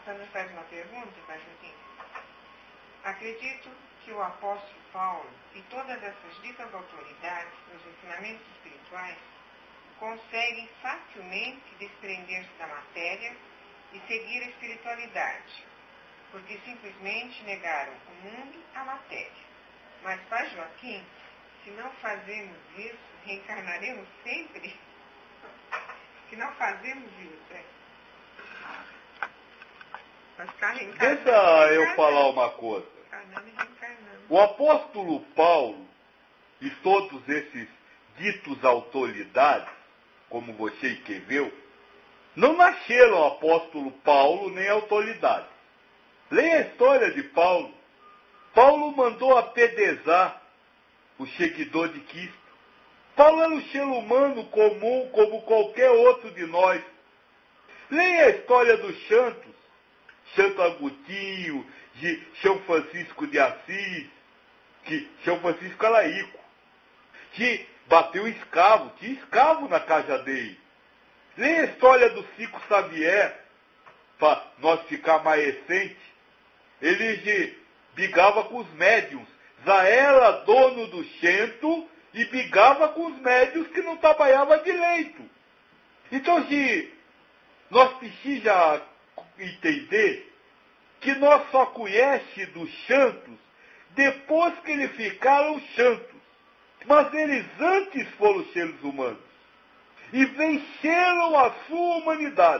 Sandra faz uma pergunta, Pai Joaquim. Acredito que o apóstolo Paulo e todas essas ditas autoridades nos ensinamentos espirituais conseguem facilmente desprender-se da matéria e seguir a espiritualidade, porque simplesmente negaram o mundo à matéria. Mas, Pai Joaquim, se não fazemos isso, reencarnaremos sempre? Se não fazemos isso, vai ficar reencarnando. Deixa eu falar uma coisa. Reencarnando e reencarnando. O apóstolo Paulo e todos esses ditos autoridades, como você escreveu, não nasceram apóstolo Paulo nem autoridade. Leia a história de Paulo. Paulo mandou apedrejar o seguidor de Cristo. Paulo era um ser humano comum, como qualquer outro de nós. Leia a história dos santos, Santo Agostinho, de São Francisco de Assis, que São Francisco era rico, que bateu escravo, tinha escravo na casa dele. Leia a história do Chico Xavier, para nós ficar mais recente. Ele brigava com os médiuns. Já era dono do centro e brigava com os médiuns que não trabalhavam direito. Então, se nós precisamos entender que nós só conhecemos dos santos depois que eles ficaram santos. Mas eles antes foram seres humanos e venceram a sua humanidade.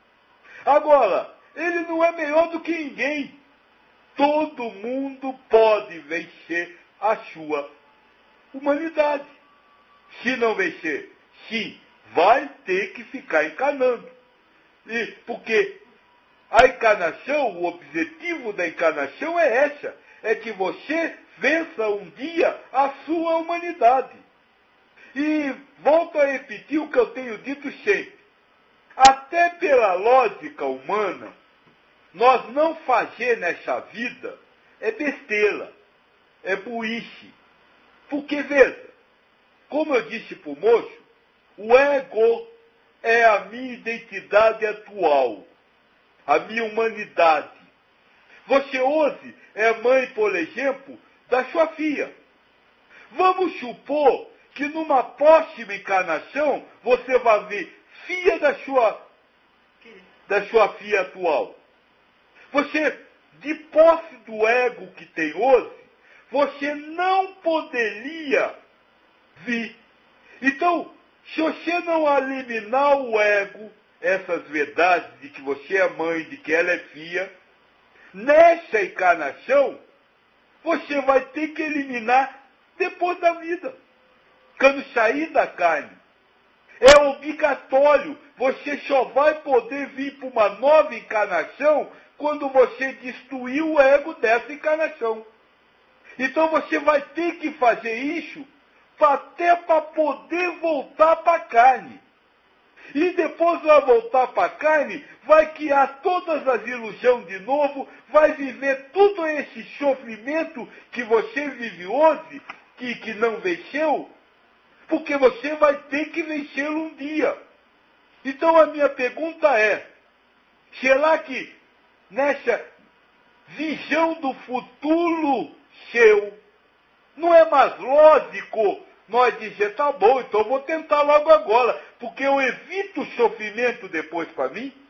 Agora, ele não é melhor do que ninguém. Todo mundo pode vencer a sua humanidade. Se não vencer, sim, vai ter que ficar encarnando. Porque a encarnação, o objetivo da encarnação é essa, é que você vença um dia a sua humanidade. E volto a repetir o que eu tenho dito sempre. Até pela lógica humana, nós não fazer nessa vida é besteira, é burrice. Porque, veja, como eu disse para o moço, o ego é a minha identidade atual, a minha humanidade. Você hoje é mãe, por exemplo, da sua filha. Vamos supor que numa próxima encarnação você vai ver filha da sua filha atual. Você, de posse do ego que tem hoje, você não poderia vir. Então, se você não eliminar o ego, essas verdades de que você é mãe, de que ela é filha, nessa encarnação, você vai ter que eliminar depois da vida. Quando sair da carne. É obrigatório. Você só vai poder vir para uma nova encarnação quando você destruir o ego dessa encarnação. Então você vai ter que fazer isso até para poder voltar para a carne. E depois vai voltar para a carne, vai criar todas as ilusões de novo, vai viver todo esse sofrimento que você vive hoje, que não venceu, porque você vai ter que vencê-lo um dia. Então a minha pergunta é, será que nessa visão do futuro seu, não é mais lógico nós dizer, tá bom, então eu vou tentar logo agora, porque eu evito o sofrimento depois para mim?